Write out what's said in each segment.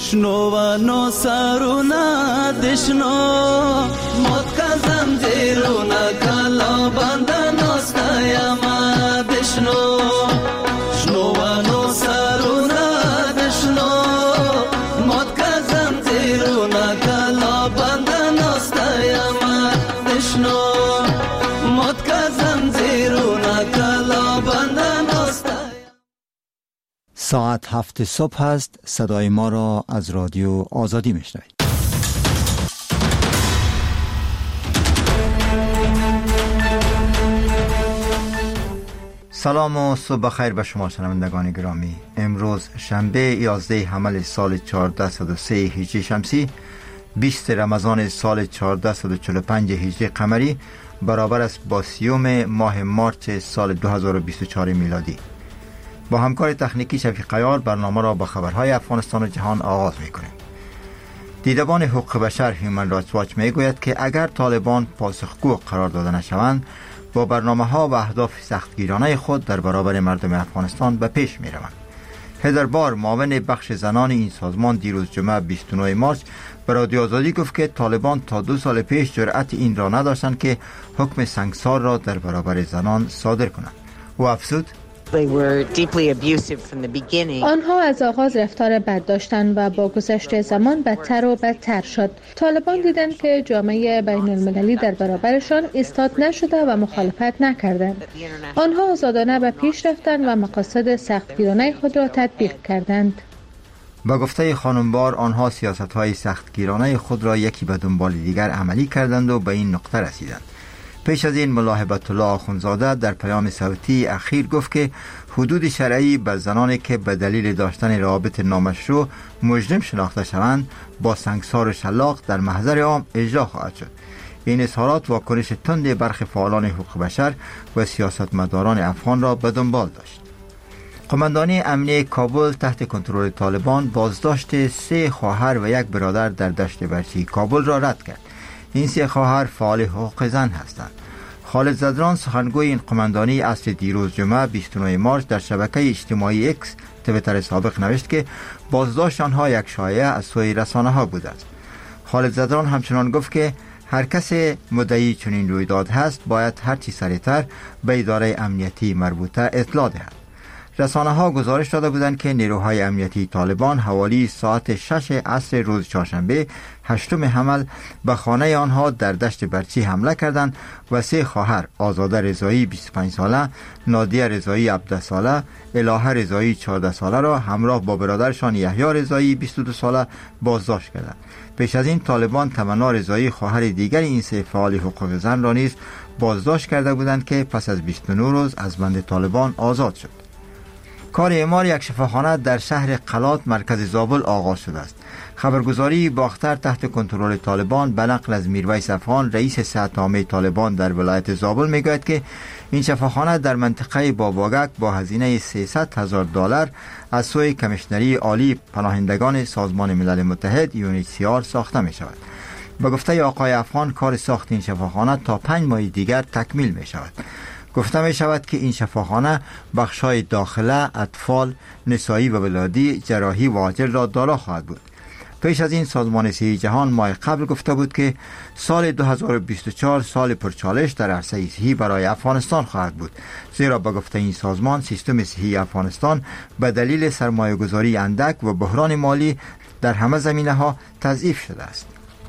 شنوانو سرونا دشنو مد کزم زیرونا کلا بندن استایما دشنو شنوانو سرونا دشنو مد کزم زیرونا کلا بندن استایما دشنو مد کزم زیرونا کلا بندن استایما. ساعت 7 صبح است. صدای ما را از رادیو آزادی میشنوید. سلام و صبح بخیر به شما شنوندگان گرامی. امروز شنبه 11 حمل سال 1403 هجری شمسی 20 رمضان سال 1445 هجری قمری برابر است با 30 ماه مارس سال 2024 میلادی. با همکار تکنیکی شفیق عیار برنامه را با خبرهای افغانستان و جهان آغاز می‌کنیم. دیدبان حقوق بشر هیومن رایتس واچ میگوید که اگر طالبان پاسخگو قرار داده نشوند با برنامه‌ها و اهداف سختگیرانه خود در برابر مردم افغانستان به پیش می‌روند. هدر بار معاون بخش زنان این سازمان دیروز جمعه 29 مارس به رادیو آزادی گفت که طالبان تا 2 سال پیش جرأت این را نداشتند که حکم سنگسار را در برابر زنان صادر کنند. او افزود آنها از آغاز رفتار بد داشتند و با گذشت زمان بدتر و بدتر شد. طالبان دیدند که جامعه بین المللی در برابرشان ایستاد نشده و مخالفت نکردند. آنها آزادانه به پیش رفتند و مقاصد سختگیرانه خود را تطبیق کردند. با گفته خانمبار آنها سیاست‌های سختگیرانه خود را یکی به دنبال دیگر عملی کردند و به این نقطه رسیدند. پیش از این ملا هیبت الله آخوندزاده در پیام صوتی اخیر گفت که حدود شرعی به زنانی که به دلیل داشتن روابط نامشروع مجرم شناخته شوند با سنگسار و شلاق در محضر عام اجرا خواهد شد. این اظهارات واکنش تند برخی فعالان حقوق بشر و سیاستمداران افغان را به دنبال داشت. قماندانی امنیه کابل تحت کنترل طالبان بازداشت 3 خواهر و 1 برادر در دشت برچی کابل را رد کرد. این 3 خواهر فعال حقوق زن هستند. خالد زدران سخنگوی این قماندانی عصر دیروز جمعه 29 مارس در شبکه اجتماعی اکس توییتر سابق نوشت که بازداشت آنها یک شایعه از سوی رسانه ها بوده است. خالد زدران همچنان گفت که هر کس مدعی چنین رویداد هست باید هرچی سریعتر به اداره امنیتی مربوطه اطلاع دهد. رسانه ها گزارش داده بودند که نیروهای امنیتی طالبان حوالی ساعت 6 عصر روز چهارشنبه 8 حمل به خانه آنها در دشت برچی حمله کردند و 3 خواهر آزاده رضایی 25 ساله، نادیه رضایی 17 ساله، الهه رضایی 14 ساله را همراه با برادرشان یحیی رضایی 22 ساله بازداشت کردند. پیش از این طالبان تمنا رضایی خواهر دیگر این 3 فعال حقوق زن را نیز بازداشت کرده بودند که پس از 29 روز از بند طالبان آزاد شد. کار اعمار یک شفاخانه در شهر قلات مرکز زابل آغاز شده است. خبرگزاری باختر تحت کنترل طالبان به نقل از میرویس افغان رئیس صحت عامه طالبان در ولایت زابل میگوید که این شفاخانه در منطقه باباگک با هزینه $300,000 از سوی کمیشنری عالی پناهندگان سازمان ملل متحد UNHCR ساخته می شود. به گفته آقای افغان کار ساخت این شفاخانه تا 5 ماه دیگر تکمیل می شود. گفته می شود که این شفاخانه بخش‌های داخله، اطفال، نسایی و ولادی، جراحی و عاجل را دارا خواهد بود. پیش از این سازمان صحی جهان ماه قبل گفته بود که سال 2024 سال پرچالش در عرصه صحی برای افغانستان خواهد بود، زیرا به گفته این سازمان سیستم صحی افغانستان به دلیل سرمایه‌گذاری اندک و بحران مالی در همه زمینه‌ها تضعیف شده است.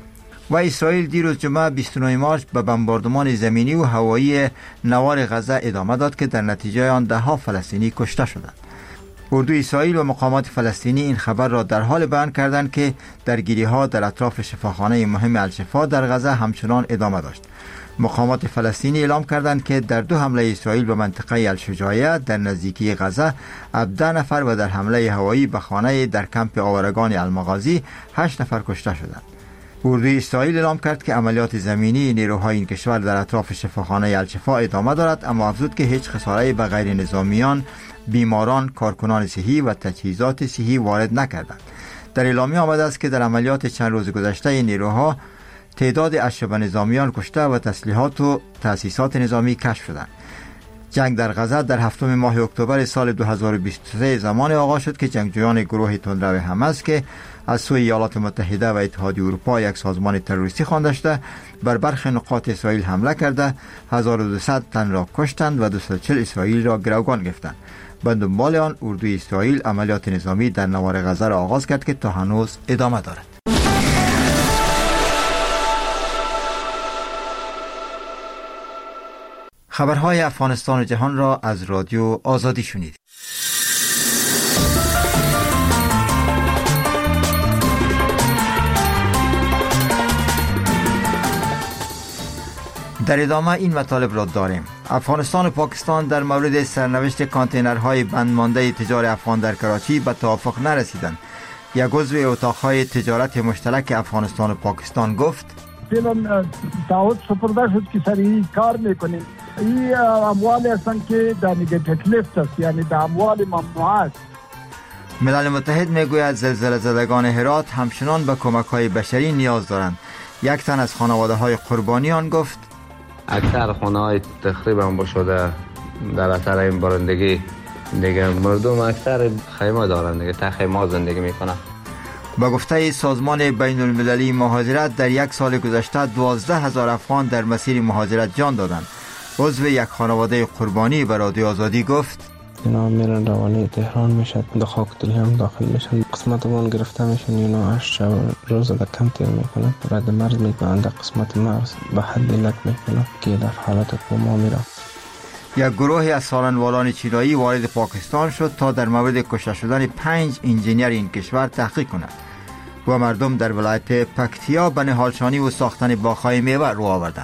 و اسرائیل دیروز جمعه 29 مارس به بمباردمان زمینی و هوایی نوار غزه ادامه داد که در نتیجه آن 10 فلسطینی کشته شدند. اردوی اسرائیل و مقامات فلسطینی این خبر را در حال بیان کردند که درگیری‌ها در اطراف شفاخانه مهم الشفا در غزه همچنان ادامه داشت. مقامات فلسطینی اعلام کردند که در 2 حمله اسرائیل به منطقه الشجاعیه در نزدیکی غزه 17 نفر و در حمله هوایی به خانه در کمپ آوارگان المغازی 8 نفر کشته شدند. اردوی اسرائیل اعلام کرد که عملیات زمینی نیروهای این کشور در اطراف شفاخانه الشفا ادامه دارد، اما افزود که هیچ خساره‌ای به غیر نظامیان، بیماران، کارکنان صحی و تجهیزات صحی وارد نکردند. در اعلامیه آمده است که در عملیات چند روز گذشته نیروها تعداد اشرف نظامیان کشته و تسلیحات و تأسیسات نظامی کشف شدند. جنگ در غزه در 7 ماه اکتبر سال 2023 زمان آغاز شد که جنگجویان گروه تندرو حماس که از سوی ایالات متحده و اتحادیه اروپا یک سازمان تروریستی خوانده شده، بر برخی نقاط اسرائیل حمله کرده 1200 تن را کشتند و 240 اسرائیل را گروگان گرفتند. به دنبال آن اردوی اسرائیل عملیات نظامی در نوار غزه را آغاز کرد که تا هنوز ادامه دارد. خبرهای افغانستان و جهان را از رادیو آزادی شنید. در ادامه این مطالب را داریم. افغانستان و پاکستان در مورد سرنوشت کانتینرهای بندمانده تجار افغان در کراچی به توافق نرسیدند. یک عضو اتاقهای تجارت مشترک افغانستان و پاکستان گفت: فعلا تعهد سپرده شد که سریع کار میکنیم. این اموال هستند که در نگاتیو لیست است، یعنی در اموال ممنوعه است. ملل متحد میگوید زلزله زدگان هرات همچنان به کمک‌های بشری نیاز دارند. یک تن از خانواده‌های قربانیان گفت: اکثر خانه‌های تخریب هم شده در اثر این بارندگی. دیگه مردم اکثر خیمه دارن، دیگه تا خیمه زندگی میکنن. با گفته سازمان بین المللی مهاجرت در یک سال گذشته 12,000 افغان در مسیر مهاجرت جان دادند. عضو یک خانواده قربانی به رادیو آزادی گفت: اینا میرن روانه تهران میشن، در خاکدلی هم داخل میشن، قسمتمون گرفته میشن، اینا 8 شب روز در کم تیر میکنن، رد مرز میکنن، در قسمت مرز به حد لک میکنن که در حالت کوما میرن. یک گروه از سالنوالان چینایی وارد پاکستان شد تا در مورد کشته شدن 5 انجینیر این کشور تحقیق کند و مردم در ولایت پکتیا به نهالشانی و ساختن باغ‌های میوه رو آوردند.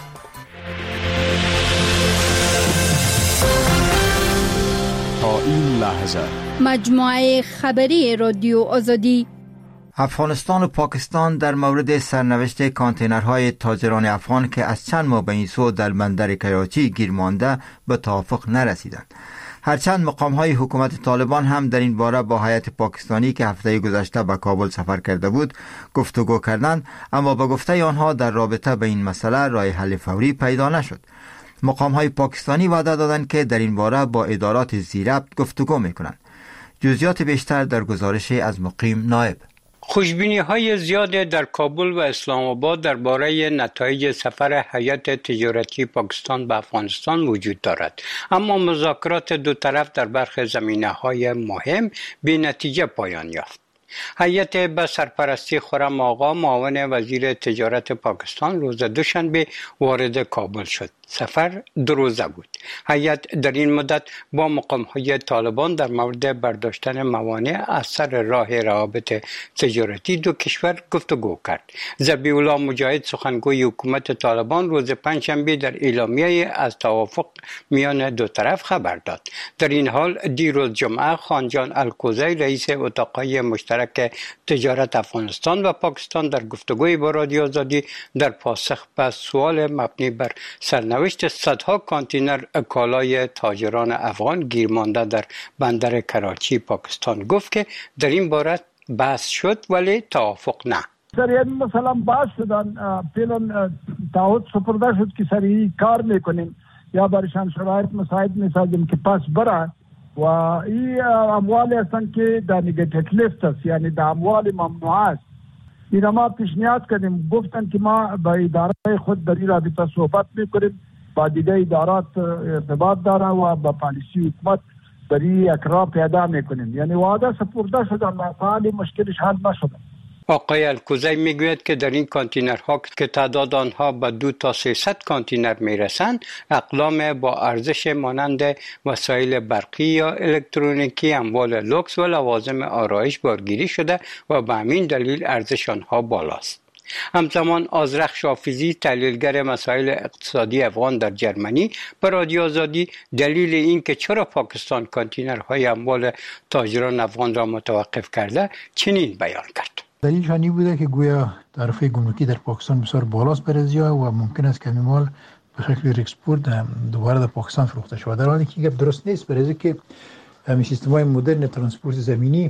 تا این لحظه مجموعه خبری رادیو آزادی. افغانستان و پاکستان در مورد سرنوشت کانتینرهای تاجران افغان که از چند ماه به این سو در بندر کراچی گیر مانده به توافق نرسیدند. هرچند مقام‌های حکومت طالبان هم در این باره با هیئت پاکستانی که هفته گذشته به کابل سفر کرده بود گفتگو کردند، اما به گفته آنها در رابطه به این مسئله راه حل فوری پیدا نشد. مقام‌های پاکستانی وعده دادند که در این باره با ادارات زیربط گفتگو می‌کنند. جزئیات بیشتر در گزارش از مقیم نائب. خوشبینی‌های زیاد در کابل و اسلام آباد درباره نتایج سفر هیئت تجارتی پاکستان به افغانستان وجود دارد، اما مذاکرات دو طرف در برخی زمینه‌های مهم بی نتیجه پایان یافت. هیئت به سرپرستی خرم آقا معاون وزیر تجارت پاکستان روز دوشنبه وارد کابل شد. سفر 2 روزه بود. هیئت در این مدت با مقام‌های طالبان در مورد برداشتن موانع از سر راه روابط تجارتی دو کشور گفتگو کرد. ذبیح الله مجاهد سخنگوی حکومت طالبان روز پنجشنبه در اعلامیه از توافق میان دو طرف خبر داد. در این حال دیروز جمعه خانجان الکوزی رئیس اتاقهای مشترک تجارت افغانستان و پاکستان در گفتگوی با رادیو آزادی در پاسخ به سوال مبنی بر سرنوشت صدها کانتینر کالای تاجران افغان گیر مانده در بندر کراچی پاکستان گفت که در این باره بحث شد ولی توافق نه. سریع مثلا بحث شدن، فعلا تعهد سپرده شد که سریع کار میکنیم یا برشان شرایط مساعد میسازیم که پس برن و این اموال هستند که در نگاتیو لیست است، یعنی در اموال ممنوعه است. این ما پیشنهاد کردیم، گفتن که ما با اداره خود در این رابطه صحبت میکنیم، با دیگه ادارات ارتباط داره و با پالیسی حکومت در این یک راه پیدا میکنیم. یعنی وعده سپرده شده اما فعلی مشکلش حل نشده. آقای الکوزی میگوید که در این کانتینرها که تعداد آنها به 200 تا 300 کانتینر میرسند، اقلام با ارزش مانند وسایل برقی یا الکترونیکی، اموال لوکس و لوازم آرایش بارگیری شده و به همین دلیل ارزش آنها بالاست. همزمان آذرخش حافظی تحلیلگر مسائل اقتصادی افغان در جرمنی به رادیو آزادی دلیل این که چرا پاکستان کانتینرهای اموال تاجران افغان را متوقف کرده چنین بیان کرد. دلیلشان این بوده که گویا تعرفه گمرکی در پاکستان بسیار بالاست بر ازیا و ممکن است که این مال به شکل ریکسپورت دوباره در پاکستان فروخته شود، در حالی که گپ درست نیست، برای اینکه همین سیستم‌های مدرن ترانسپورت زمینی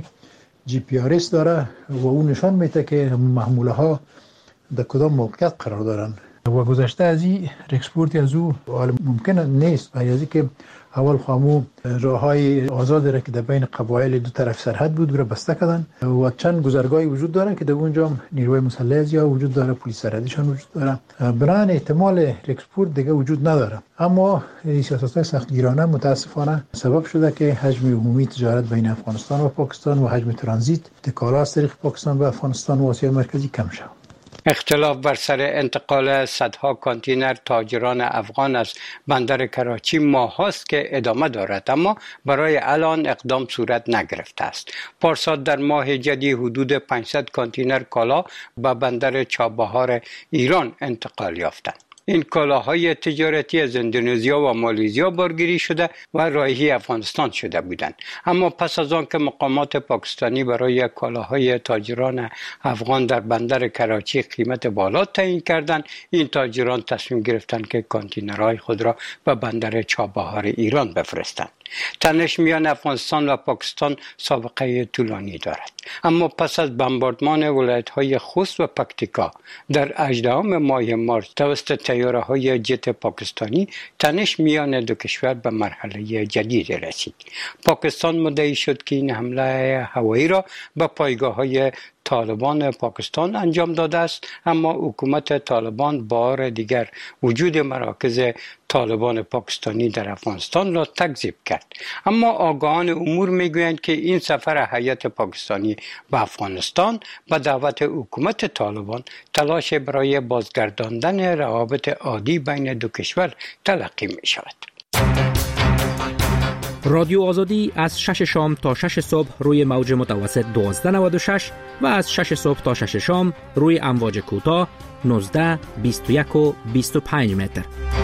GPS داره و اون نشان میده که محموله‌ها در کدام موقعیت قرار دارن و گذشته از این ریکسپورت از او ممکن نیست، برای اینکه اول خامو راههای آزاد را که در بین قبایل دو طرف سرحد بود را بسته کردن و چند گذرگاهی وجود داره که در اونجا نیروی مسلح زیاد وجود داره، پلیس سرحدیشان وجود داره. بنابراین احتمال اکسپورت دیگه وجود نداره. اما سیاست‌های سختگیرانه متاسفانه سبب شده که حجم عمومی تجارت بین افغانستان و پاکستان و حجم ترانزیت کالا از طریق پاکستان به افغانستان و آسیای مرکزی کم شود. اختلاف بر سر انتقال صدها کانتینر تاجران افغان از بندر کراچی ماهاست که ادامه دارد، اما برای الان اقدام صورت نگرفته است. پارسال در ماه جدی حدود 500 کانتینر کالا به بندر چابهار ایران انتقال یافتند. این کالاهای تجارتی از اندونزیا و مالزیا بارگیری شده و راهی افغانستان شده بودند، اما پس از آن که مقامات پاکستانی برای کالاهای تاجران افغان در بندر کراچی قیمت بالا تعیین کردند، این تاجران تصمیم گرفتند که کانتینرهای خود را به بندر چابهار ایران بفرستند. تنش میان افغانستان و پاکستان سابقه طولانی دارد، اما پس از بمباردمان ولایت‌های خوست و پکتیکا در 18 ماه مارس توسط طیاره‌های جت پاکستانی، تنش میان دو کشور به مرحله جدید رسید. پاکستان مدعی شد که این حمله هوایی را به پایگاه‌های طالبان پاکستان انجام داده است، اما حکومت طالبان بار دیگر وجود مراکز طالبان پاکستانی در افغانستان را تکذیب کرد. اما آگاهان امور میگویند که این سفر هیئت پاکستانی به افغانستان به دعوت حکومت طالبان تلاش برای بازگرداندن روابط عادی بین دو کشور تلقی می شود. رادیو آزادی از 6 شام تا 6 صبح روی موج متوسط 1296 و از 6 صبح تا 6 شام روی امواج کوتاه 19، 21 و 25 متر.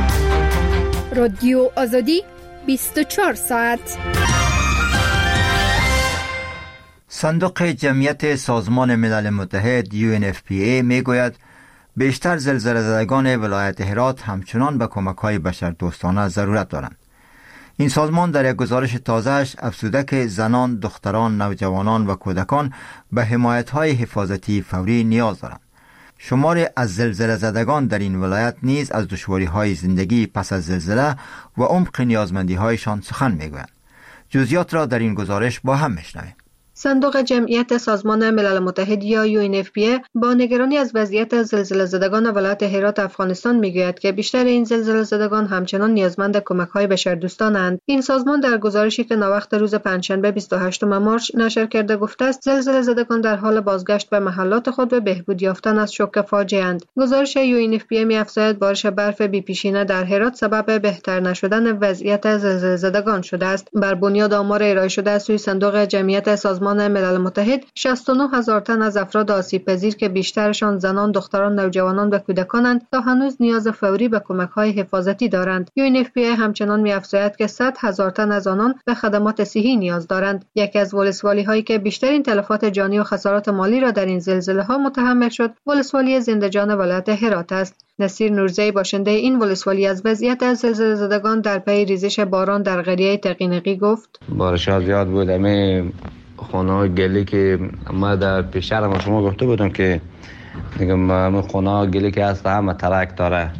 رادیو آزادی 24 ساعت. صندوق جمعیت سازمان ملل متحد UNFPA میگوید بیشتر زلزله زدگان ولایت هرات همچنان به کمک‌های بشردوستانه ضرورت دارند. این سازمان در یک گزارش تازه‌اش افزوده که زنان، دختران، نوجوانان و کودکان به حمایت‌های حفاظتی فوری نیاز دارند. شماری از زلزله زدگان در این ولایت نیز از دشواری‌های زندگی پس از زلزله و عمق نیازمندی‌هایشان سخن می‌گویند. جزئیات را در این گزارش با هم می‌شنویم. صندوق جمعیت سازمان ملل متحد یا UNFPA با نگرانی از وضعیت زلزله زدگان ولایت هرات افغانستان میگوید که بیشتر این زلزله زدگان همچنان نیازمند کمک‌های بشردوستانند. این سازمان در گزارشی که ناوقت روز پنجشنبه 28 مارس نشر کرده گفته است زلزله زدگان در حال بازگشت به محلات خود و بهبود یافتن از شوک فاجعه اند. گزارش UNFPA می‌افزاید بارش برف بی‌پیشینه در هرات سبب بهتر نشدن وضعیت زلزله زدگان شده است. بر بنیاد آمار ارائه شده از سوی صندوق جمعیت سازمان ملل متحد 69,000 تن از افراد آسیب پذیر که بیشترشان زنان، دختران، نوجوانان و کودکانند تا هنوز نیاز فوری به کمک‌های حفاظتی دارند. UNFPA همچنان می‌افزاید که 100,000 تن از آنان به خدمات صحی نیاز دارند. یکی از ولسوالی‌هایی که بیشترین تلفات جانی و خسارات مالی را در این زلزله‌ها متحمل شد، ولسوالی زندجان ولایت هرات است. نصیر نورزی باشنده این ولسوالی از وضعیت زلزله زدگان در پی ریزش باران در قریه تقینقی گفت: بارش‌ها زیاد بود. خانه‌های گلی که ما در پیشتر ما شما گفته بودم که دیگه همه خانه‌های گلی که هست همه ترک داره.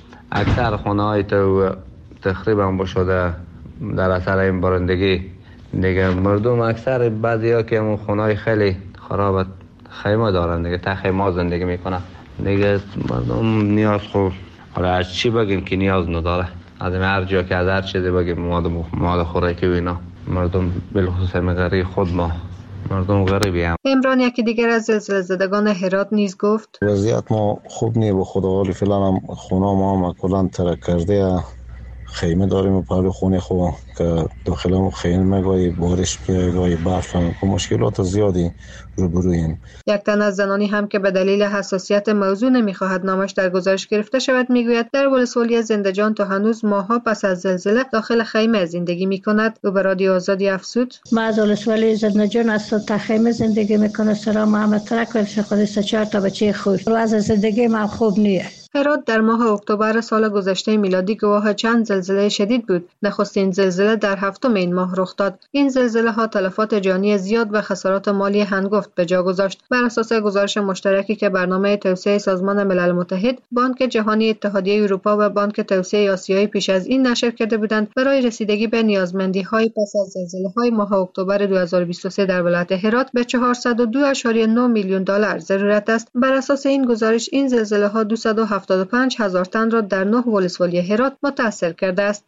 اکثر خانه‌های تو تخریب هم شده در اثر این بارندگی. دیگه مردم اکثر بعضیا که همون خانه‌های خیلی خراب خیمه دارن دیگه تا خیمه زندگی میکنن. دیگه مردم نیاز خوب حالا از چی بگیم که نیاز نداره. از هر جا که از هر چیزی بگیم مواد خوراکی و اینا. مردم بالخصوص غریب خود ما مردم غریبی هم. عمران یکی دیگر از زلزله زدگان هرات نیز گفت: وضعیت ما خوب نیه، به خدا ولی فعلا هم خونه ما کلا ترک کرده. خیمه داریم و پهلو خونه خوب که داخل خیمه گاهی بارش بیاید گاهی برف هم که مشکلات زیادی روبرویم. یک تن از زنانی هم که به دلیل حساسیت موضوع نمیخواهد نامش در گزارش گرفته شود میگوید در ولسوالی زندجان تا هنوز ماها پس از زلزله داخل خیمه زندگی میکند. او به رادیو آزادی افزود: ما از ولسوالی زندجان از تا خیمه زندگی میکنه. سلام محمد ترک و خود 4 تا بچه خوش. وضع زندگی ما خوب نیست. هرات در ماه اکتبر سال گذشته میلادی گواه چند زلزله شدید بود. نخستین زلزله در هفتم این ماه رخ داد. این زلزله ها تلفات جانی زیاد و خسارات مالی هنگفت به جا گذاشت. بر اساس گزارش مشترکی که برنامه توسعه سازمان ملل متحد، بانک جهانی، اتحادیه اروپا و بانک توسعه آسیایی پیش از این نشر کرده بودند، برای رسیدگی به نیازمندی‌های پس از زلزله‌های ماه اکتبر 2023 در ولایت هرات به 402.9 میلیون دلار ضرورت است. بر اساس این گزارش این زلزله‌ها 275,000 تن را در 9 ولسوالی هرات متاثر کرده است.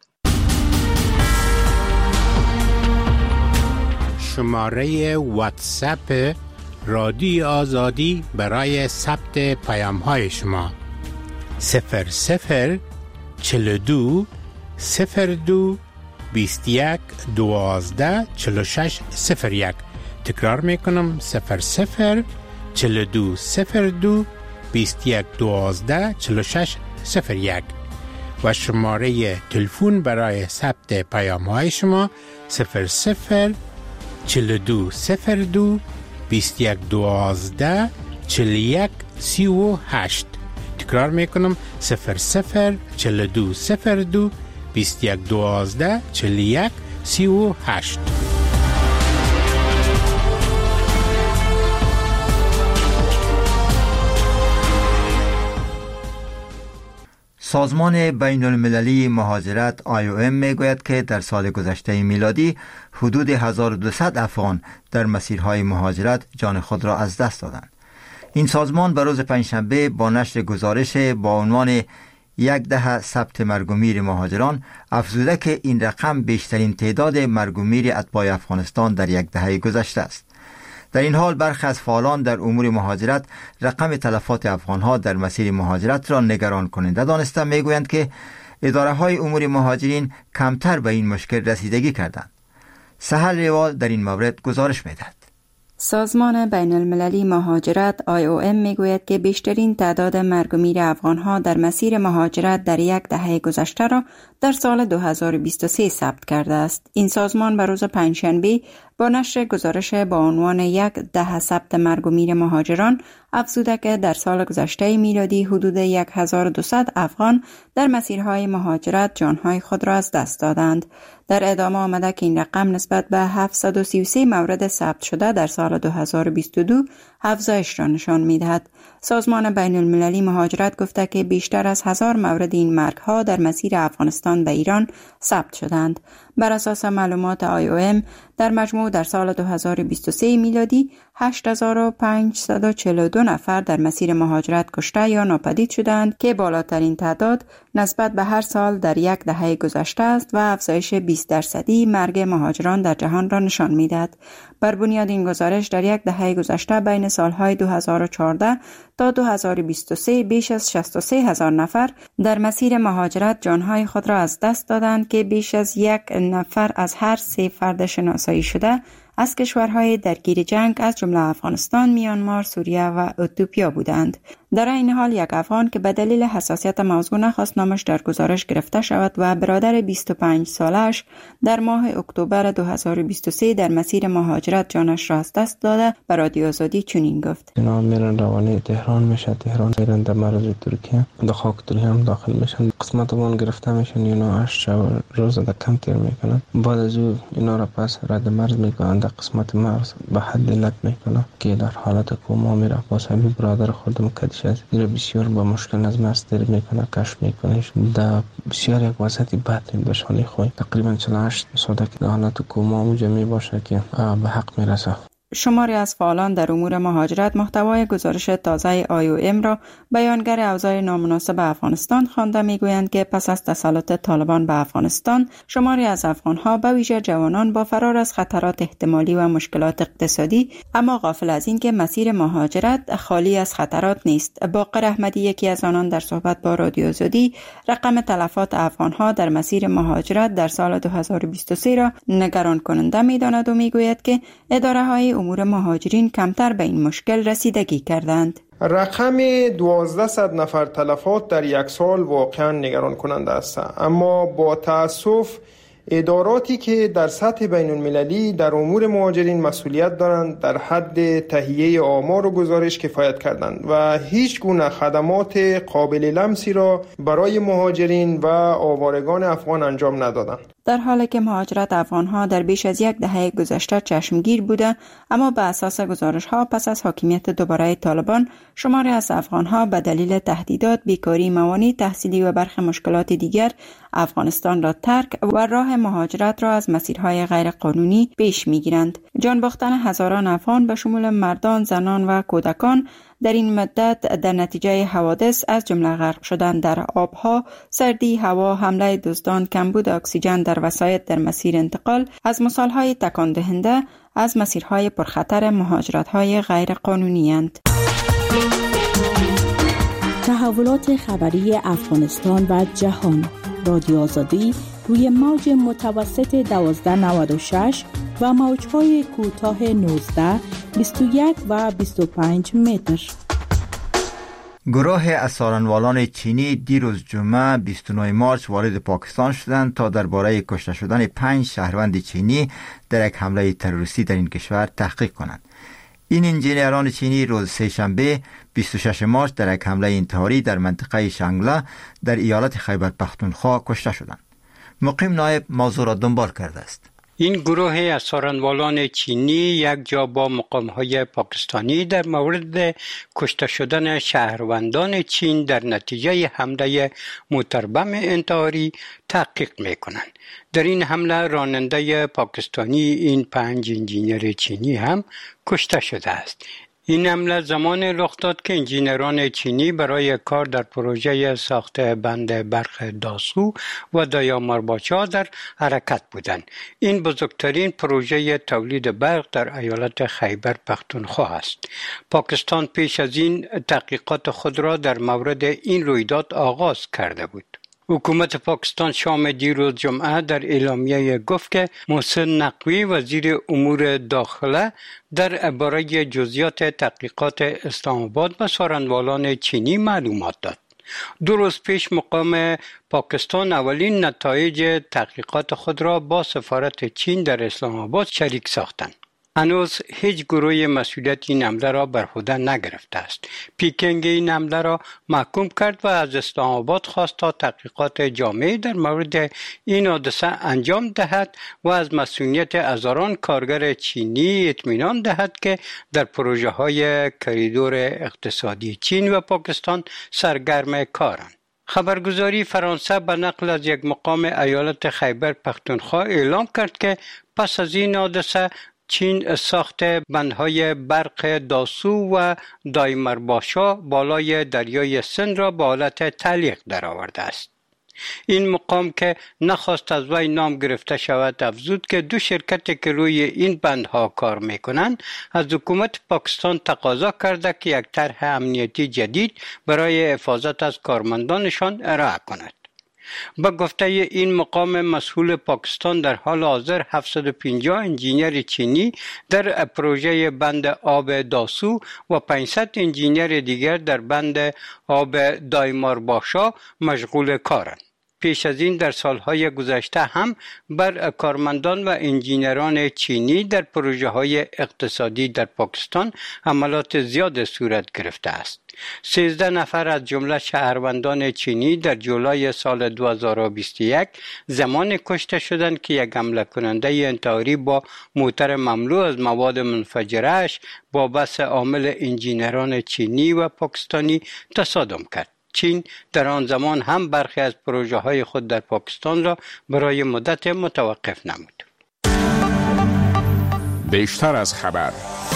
شماره واتساپ رادیو آزادی برای ثبت پیام‌های شما 00 42 02 21 12 46 01. تکرار میکنم 00 42 02 21 12 46 01 و شماره تلفن برای ثبت پیام‌های شما 00 42 02 21 12 41 38. تکرار میکنم 00 42 02 21 12 41 38. سازمان بین المللی مهاجرت IOM میگوید که در سال گذشته میلادی حدود 1200 افغان در مسیرهای مهاجرت جان خود را از دست دادند. این سازمان به روز پنجشنبه با نشر گزارش با عنوان 10 ثبت مرگ و میر مهاجران افزوده که این رقم بیشترین تعداد مرگ و میر اتباع افغانستان در یک دهه گذشته است. در این حال برخی از فعالان در امور مهاجرت رقم تلفات افغانها در مسیر مهاجرت را نگران کننده دانسته میگویند که اداره های امور مهاجرین کمتر به این مشکل رسیدگی کردند. سهل ریوال در این مورد گزارش میدهد. سازمان بین المللی مهاجرت IOM میگوید که بیشترین تعداد مرگ و میر افغانها در مسیر مهاجرت در یک دهه گذشته را در سال 2023 ثبت کرده است. این سازمان به روز پنجشنبه با نشر گزارش با عنوان 10 ثبت مرگ و میر مهاجران افزوده که در سال گذشته میلادی حدود 1200 افغان در مسیرهای مهاجرت جانهای خود را از دست دادند. در ادامه آمده که این رقم نسبت به 733 مورد ثبت شده در سال 2022 افزایش را نشان می‌دهد. سازمان بین المللی مهاجرت گفته که بیشتر از 1000 مورد این مرگ‌ها در مسیر افغانستان به ایران ثبت شدند. بر اساس معلومات IOM در مجموع در سال 2023 میلادی 8542 نفر در مسیر مهاجرت کشته یا ناپدید شدند که بالاترین تعداد نسبت به هر سال در یک دهه گذشته است و افزایش 20% مرگ مهاجران در جهان را نشان می‌دهد. بر بنیاد این گزارش در یک دهه گذشته بین سالهای 2014 تا 2023 بیش از 63,000 نفر در مسیر مهاجرت جانهای خود را از دست دادند که بیش از 1 نفر از هر 3 فرد شناسایی شده از کشورهای درگیر جنگ از جمله افغانستان، میانمار، سوریه و اتیوپیا بودند. در این حال یک افغان که به دلیل حساسیت موضوع نخواست نامش در گزارش گرفته شود و برادر 25 سالش در ماه اکتبر 2023 در مسیر مهاجرت جانش را از دست داده به رادیو آزادی چنین گفت: اینا میرن روانه تهران میشه، تهران میرن در مرز ترکیه، در خاک هم داخل میشن، قسمتمون گرفته میشن، اینا 8 روز در کم تیر میکنن. بعد از او اینا را پس رد مرز میکنن، در قسمت مرز به حد علت میکنن که در حالت کوما میره. باز همین برادر خودم کدیش از این بسیار با مشکل از مرز تیر میکنه، کشف میکنه، در بسیار یک وضعیت بد داشتنی خوی تقریبا 48 ساعت که در حالت کوما اونجا میباشه که به حق میرسه. شماری از فعالان در امور مهاجرت محتوای گزارش تازه IOM را بیانگر اوضاع نامناسب افغانستان خوانده میگویند که پس از تسلط طالبان به افغانستان شماری از افغانها به ویژه جوانان با فرار از خطرات احتمالی و مشکلات اقتصادی، اما غافل از این که مسیر مهاجرت خالی از خطرات نیست. باقر احمدی یکی از آنان در صحبت با رادیو آزادی رقم تلفات افغانها در مسیر مهاجرت در سال 2023 را نگران کننده میداند و میگوید که اداره‌های امور مهاجرین کمتر به این مشکل رسیدگی کردند. رقم 1200 نفر تلفات در یک سال واقعا نگران کننده است، اما با تأسف اداراتی که در سطح بین المللی در امور مهاجرین مسئولیت دارند در حد تهیه آمار و گزارش کفایت کردند و هیچ گونه خدمات قابل لمسی را برای مهاجرین و آوارگان افغان انجام ندادند. در حالی که مهاجرت افغانها در بیش از یک دهه گذشته چشمگیر بوده، اما به اساس گزارش‌ها پس از حاکمیت دوباره طالبان، شماری از افغانها به دلیل تهدیدات، بیکاری، موانع تحصیلی و برخی مشکلات دیگر افغانستان را ترک و راه مهاجرت را از مسیرهای غیر قانونی پیش می‌گیرند. جان باختن هزاران افغان به شمول مردان، زنان و کودکان در این مدت در نتیجه حوادث از جمله غرق شدن در آبها، سردی هوا، حمله دزدان، کمبود اکسیژن در وسایط در مسیر انتقال از مثالهای تکان دهنده از مسیرهای پرخطر مهاجرت‌های غیر قانونی اند. تحولات خبری افغانستان و جهان. رادیو آزادی روی موج متوسط 1296 و موج‌های کوتاه 19، 21 و 25 متر. گروه اسارانوالان چینی دیروز جمعه 29 مارس وارد پاکستان شدند تا درباره کشته شدن 5 شهروند چینی در یک حمله تروریستی در این کشور تحقیق کنند. این انجینران چینی روز سه‌شنبه 26 مارس در یک حمله انتحاری در منطقه شانگله در ایالت خیبر پختونخوا کشته شدند. مقیم نایب موضوع را دنبال کرده است. این گروه اسارانوالان چینی یک جا با مقام‌های پاکستانی در مورد کشته شدن شهروندان چین در نتیجه حمله موتربم انتحاری تحقیق می‌کنند. در این حمله راننده پاکستانی این 5 انجینر چینی هم کشته شده است. این حمله زمان رخ داد که انجینران چینی برای کار در پروژه ساخت بند برق داسو و دایمارباچا در حرکت بودند. این بزرگترین پروژه تولید برق در ایالت خیبر پختونخوا است. پاکستان پیش از این تحقیقات خود را در مورد این رویداد آغاز کرده بود. حکومت پاکستان شام دیروز جمعه در اعلامیه گفت که محسن نقوی وزیر امور داخله در باره جزئیات تحقیقات اسلام آباد به سارنوالان چینی معلومات داد. 2 روز پیش مقام پاکستان اولین نتایج تحقیقات خود را با سفارت چین در اسلام آباد شریک ساختند. هنوز هیچ گروه مسئولیت این حمله را بر عهده نگرفته است. پیکنگ این حمله را محکوم کرد و از اسلام آباد خواست تا تحقیقات جامعی در مورد این حادثه انجام دهد و از مسئولیت هزاران کارگر چینی اطمینان دهد که در پروژه های کریدور اقتصادی چین و پاکستان سرگرم کارند. خبرگزاری فرانسه به نقل از یک مقام ایالت خیبر پختونخوا اعلام کرد که پس از این حادثه چین ساخت بندهای برق داسو و دایمارباشا بالای دریای سند را به حالت تعلیق درآورده است. این مقام که نخواست از وی نام گرفته شود افزود که 2 شرکت که روی این بندها کار میکنند از حکومت پاکستان تقاضا کرده که یک طرح امنیتی جدید برای حفاظت از کارمندانشان ارائه کند. با گفته این مقام مسئول پاکستان در حال حاضر 750 انجینر چینی در پروژه بند آب داسو و 500 انجینر دیگر در بند آب دایمارباشا مشغول کارند. پیش از این در سالهای گذشته هم بر کارمندان و انجینران چینی در پروژه های اقتصادی در پاکستان حملات زیاد صورت گرفته است. 13 نفر از جمله شهروندان چینی در جولای سال 2021 زمان کشته شدند که یک حمله کننده انتحاری با موتر مملو از مواد منفجره‌اش با بس عامل انجینران چینی و پاکستانی تصادم کرد. چین در آن زمان هم برخی از پروژه های خود در پاکستان را برای مدت متوقف نمود. بیشتر از خبر.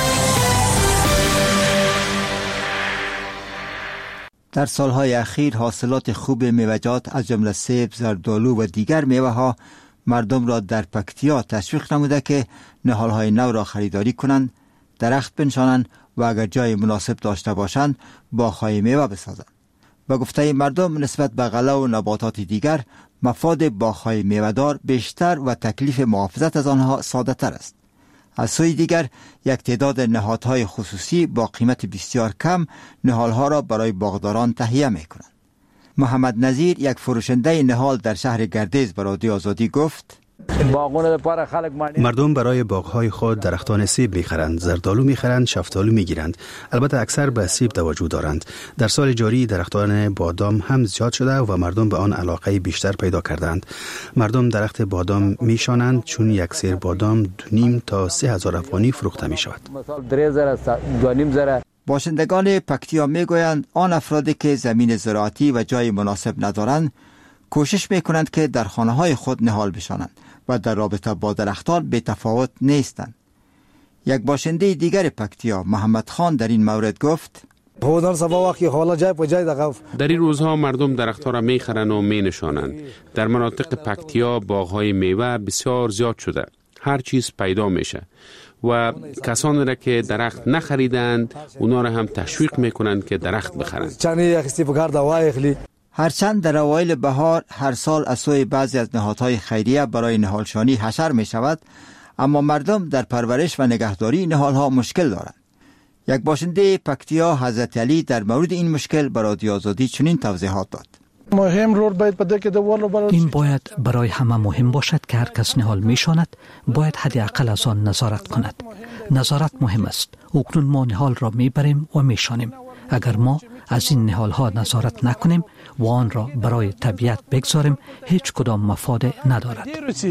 در سالهای اخیر حاصلات خوب میوه‌جات از جمله سیب، زردآلو و دیگر میوه‌ها مردم را در پکتیا تشویق نموده که نهالهای نو را خریداری کنند، درخت بنشانند و اگر جای مناسب داشته باشند باغ‌های میوه بسازند. با گفته مردم نسبت به غله و نباتات دیگر مفاد باغ‌های میوه‌دار بیشتر و تکلیف محافظت از آنها ساده تر است. از سوی دیگر یک تعداد نهادهای خصوصی با قیمت بسیار کم نهالها را برای باغداران تهیه می‌کنند. محمد نظیر یک فروشنده نهال در شهر گردیز به رادیو آزادی گفت: مردم برای باغ‌های خود درختان سیب می‌خرند، زردآلو می‌خرند، شفتالو می‌گیرند. البته اکثر به سیب توجه دارند. در سال جاری درختان بادام هم زیاد شده و مردم به آن علاقه بیشتر پیدا کردند. مردم درخت بادام می‌شانند چون یک سیر بادام 2.5 تا 3,000 افغانی فروخته می‌شود. باشندگان پکتیا میگویند آن افرادی که زمین زراعتی و جای مناسب ندارند کوشش میکنند که در خانه‌های خود نهال بشانند و در رابطه با درختان به تفاوت نیستند. یک باشنده دیگر پکتیا محمد خان در این مورد گفت: در این روزها مردم درختها را میخرند و مینشانند. در مناطق پکتیا باغ‌های میوه بسیار زیاد شده. هر چیز پیدا میشه و کسانی را که درخت نخریدند اونا را هم تشویق میکنند که درخت بخرند. هرچند در اوایل بهار هر سال از سوی بعضی از نهادهای خیریه برای نهالشانی حشر می شود، اما مردم در پرورش و نگهداری نهالها مشکل دارند. یک باشنده پکتیا حضرت علی در مورد این مشکل به رادیو آزادی چنین توضیحات داد: این باید برای همه مهم باشد که هر کس نهال میشاند باید حداقل از آن نظارت کند. نظارت مهم است. اکنون ما نهال را میبریم و میشانیم. اگر ما از این نهال ها نظارت نکنیم و آن را برای طبیعت بگذاریم هیچ کدام مفاد ندارد.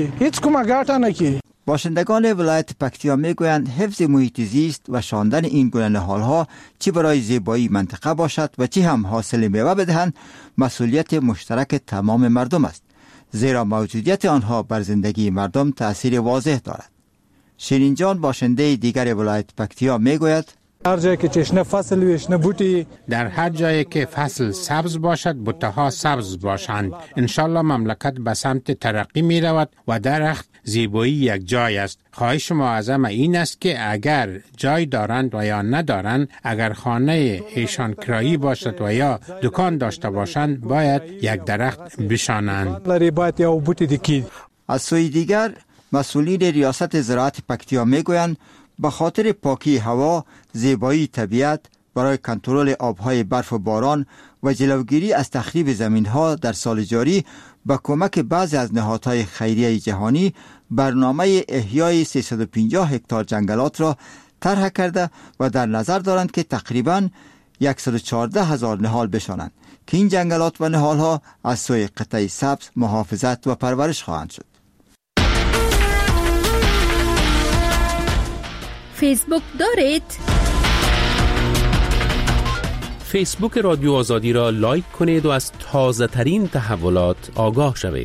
باشندگان ولایت پکتیا میگویند حفظ محیط زیست و شاندن این گونه نهالها چه برای زیبایی منطقه باشد و چه هم حاصل میوه بدهند مسئولیت مشترک تمام مردم است، زیرا موجودیت آنها بر زندگی مردم تأثیر واضح دارد. شیرین جان باشنده دیگر ولایت پکتیا میگوید: هر جایی که چشنه فصل ویشنه بوتی، در هر جایی که فصل سبز باشد بوته‌ها سبز باشند. انشالله مملکت به سمت ترقی می رود و درخت زیبایی یک جای است. خواهش معظم این است که اگر جای دارند و یا ندارند، اگر خانه ایشان کرایی باشد و یا دکان داشته باشند باید یک درخت بشانند. از سوی دیگر مسئولین ریاست زراعت پکتیا میگویند به خاطر پاکی هوا، زیبایی طبیعت، برای کنترل آبهای برف و باران و جلوگیری از تخریب زمینها در سال جاری با کمک بعضی از نهادهای خیریه جهانی برنامه احیای 350 هکتار جنگلات را طرح کرده و در نظر دارند که تقریباً 114,000 نهال بشانند که این جنگلات و نهالها از سوی قطعه سبز محافظت و پرورش خواهند شد. فیسبوک دارید؟ فیسبوک رادیو آزادی را لایک کنید و از تازه ترین تحولات آگاه شوید.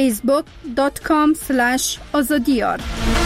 facebook.com/azadiyar.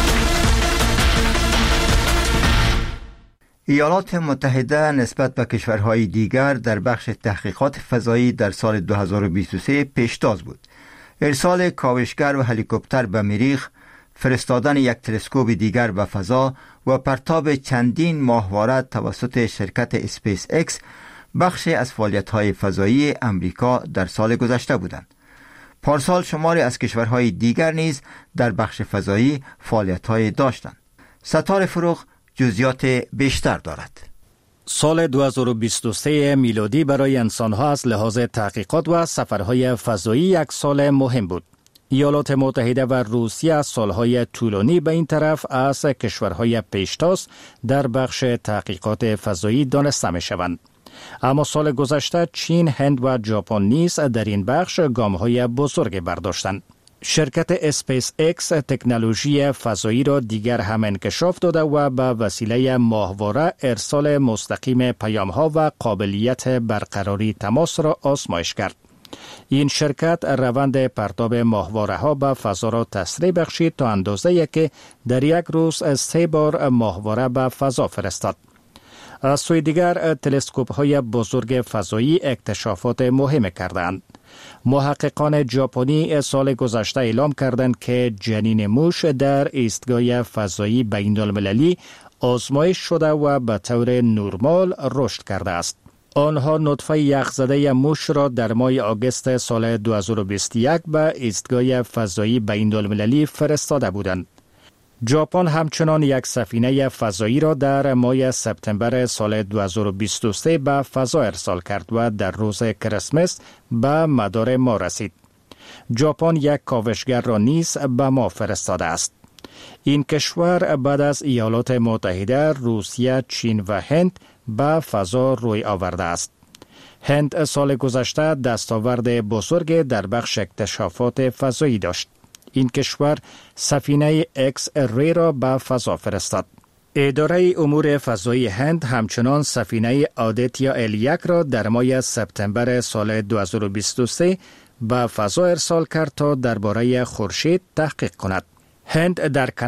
ایالات متحده نسبت به کشورهای دیگر در بخش تحقیقات فضایی در سال 2023 پیشتاز بود. ارسال کاوشگر و هلیکوپتر به مریخ، فرستادن یک تلسکوپ دیگر به فضا و پرتاب چندین ماهواره توسط شرکت اسپیس اکس بخشی از فعالیت‌های فضایی امریکا در سال گذشته بودند. پارسال شماری از کشورهای دیگر نیز در بخش فضایی فعالیت‌های داشتند. ستاره فروغ جزئیات بیشتر دارد. سال 2023 میلادی برای انسان‌ها از لحاظ تحقیقات و سفرهای فضایی یک سال مهم بود. ایالات متحده و روسیه از سالهای طولانی به این طرف از کشورهای پیشتاز در بخش تحقیقات فضایی دانسته می شوند. اما سال گذشته چین، هند و ژاپن نیز در این بخش گام‌های بزرگ برداشتند. شرکت اسپیس اکس تکنولوژی فضایی را دیگر هم انکشاف داده و به وسیله ماهواره ارسال مستقیم پیام‌ها و قابلیت برقراری تماس را آزمایش کرد. این شرکت روند پرتاب ماهواره‌ها به فضا را تسریع بخشید تا اندازه‌ای که در یک روز 3 بار ماهواره به فضا فرستاد. از سوی دیگر تلسکوپ‌های بزرگ فضایی اکتشافات مهم کردند. محققان ژاپنی سال گذشته اعلام کردند که جنین موش در ایستگاه فضایی بین‌المللی آزمایش شده و به طور نرمال رشد کرده است. آنها نطفه یخزده موش را در ماه آگوست سال 2021 به ایستگاه فضایی بین‌المللی فرستاده بودند. ژاپن همچنان یک سفینه فضایی را در ماه سپتامبر سال 2023 به فضا ارسال کرد و در روز کریسمس به مدار ما رسید. ژاپن یک کاوشگر را نیز به ما فرستاده است. این کشور بعد از ایالات متحده، روسیه، چین و هند به فضا روی آورده است. هند سال گذشته دستاورد بزرگ در بخش اکتشافات فضایی داشت. این کشور سفینه اکس ری را به فضا فرستاد. اداره امور فضایی هند همچنان سفینه آدیتیا L1 را در ماه سپتامبر سال 2023 به فضا ارسال کرد تا درباره خورشید تحقیق کند. هند در